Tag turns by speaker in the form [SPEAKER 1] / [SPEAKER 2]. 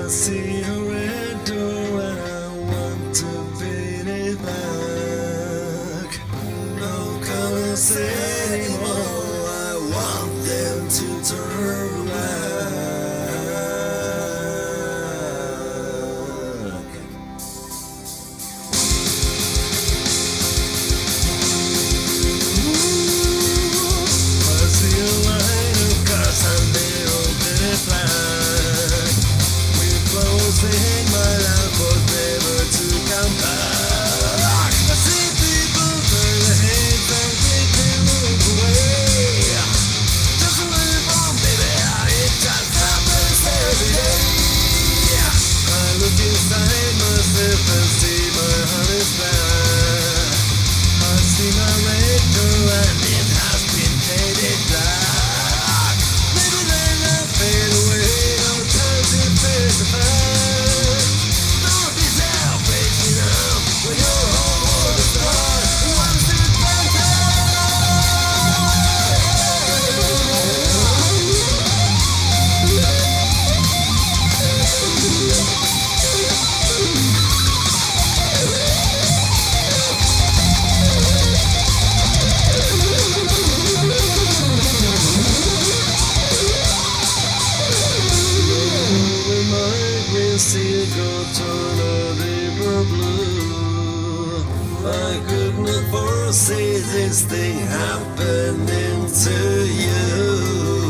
[SPEAKER 1] I see a red door and I want to paint it black. No colors anymore, I want them to turn black. I see a line of cars and they all did it black. We're closing my life but never to come back. I see people turn their heads and quickly look away. Just live on, baby, it just happens every day. I look inside myself and see my heart is black. I see my red door and it has been painted black. Maybe then I fade away, no time to face the fact. Don't be selfish enough when your whole world is gone. What's the seagull turn a deeper blue. I could not foresee this thing happening to you.